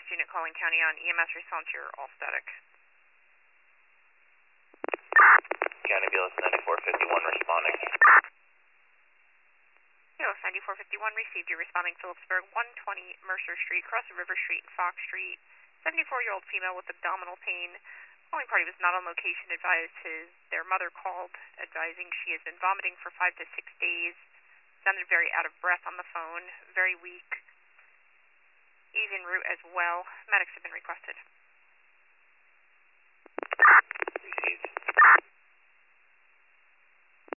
unit calling county on EMS response, you're all static. County BLS 9451 responding. BLS 9451 received. You're responding Phillipsburg, 120 Mercer Street, cross of River Street and Fox Street. 74-year-old female with abdominal pain. Calling party was not on location. Advised their mother called, advising she has been vomiting for 5 to 6 days. Sounded very out of breath on the phone, very weak. Ease en route as well. Medics have been requested.